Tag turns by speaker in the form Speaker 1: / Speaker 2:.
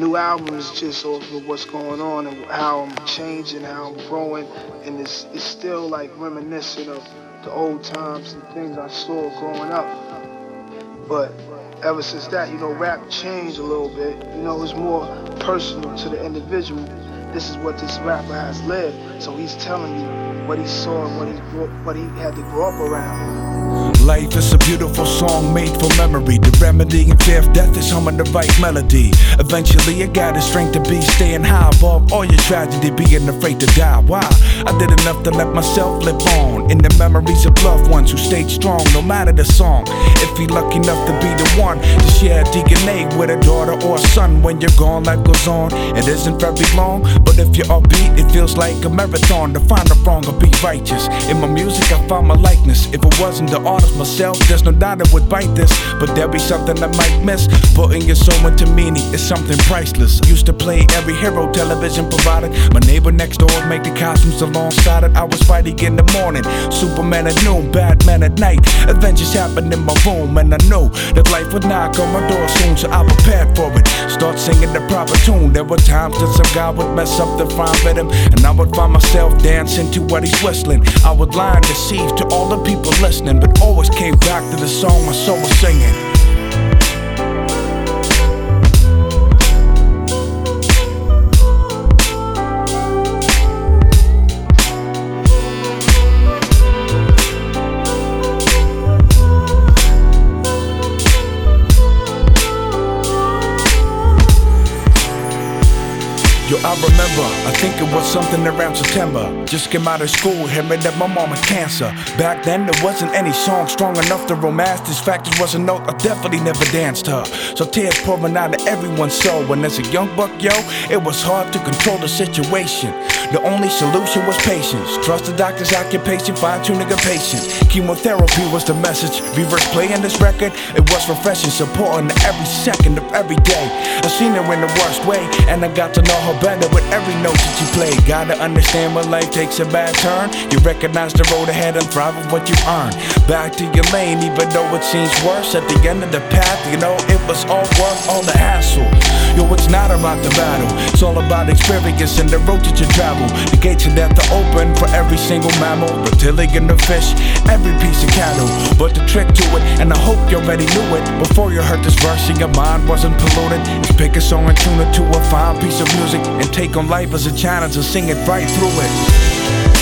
Speaker 1: new album is just off of what's going on and how I'm changing, how I'm growing, and it's still like reminiscent of the old times and things I saw growing up. But ever since that, rap changed a little bit. It's more personal to the individual. This is what this rapper has lived, so he's telling me what he saw and what he had to grow up around.
Speaker 2: Life is a beautiful song made for memory. The remedy in fear of death is humming the right melody. Eventually I got the strength to be staying high above all your tragedy, being afraid to die. Why? I did enough to let myself live on in the memories of loved ones who stayed strong no matter the song. If you're lucky enough to be the one to share DNA with a daughter or a son, when you're gone, life goes on. It isn't very long, but if you're upbeat, it feels like a marathon. To find the wrong or be righteous. In my music I found my likeness. If it wasn't the artist myself, there's no doubt I would bite this, but there'll be something I might miss. Putting your soul into meaning is something priceless. Used to play every hero television provided. My neighbor next door would make the costumes alongside it. I was fighting in the morning, Superman at noon, Batman at night. Adventures happened in my room, and I knew that life would knock on my door soon, so I prepared for it. Start singing the proper tune. There were times that some guy would mess up the fine rhythm, and I would find myself dancing to what he's whistling. I would lie and deceive to all the people listening, but always came back to the song my soul was singing. Yo, I remember, I think it was something around September. Just came out of school, hearing that my mom had cancer. Back then there wasn't any song strong enough to romance this fact. It was a note I definitely never danced her. So tears pouring out of everyone's soul. And as a young buck, yo, it was hard to control the situation. The only solution was patience. Trust the doctor's occupation, fine-tuning a patient. Chemotherapy was the message. Reverse playing this record, it was refreshing, supporting every second of every day. I seen her in the worst way, and I got to know her better with every note that you play. Gotta understand when life takes a bad turn. You recognize the road ahead and thrive with what you earn. Back to your lane, even though it seems worse. At the end of the path, it was all worth all the hassle. Yo, it's not about the battle, it's all about experience and the road that you travel. The gates of death are open for every single mammal, reptilian the fish, every piece of cattle. But the trick to it, and I hope you already knew it before you heard this verse and your mind wasn't polluted, is pick a song and tune it to a fine piece of music, and take on life as a challenge and sing it right through it.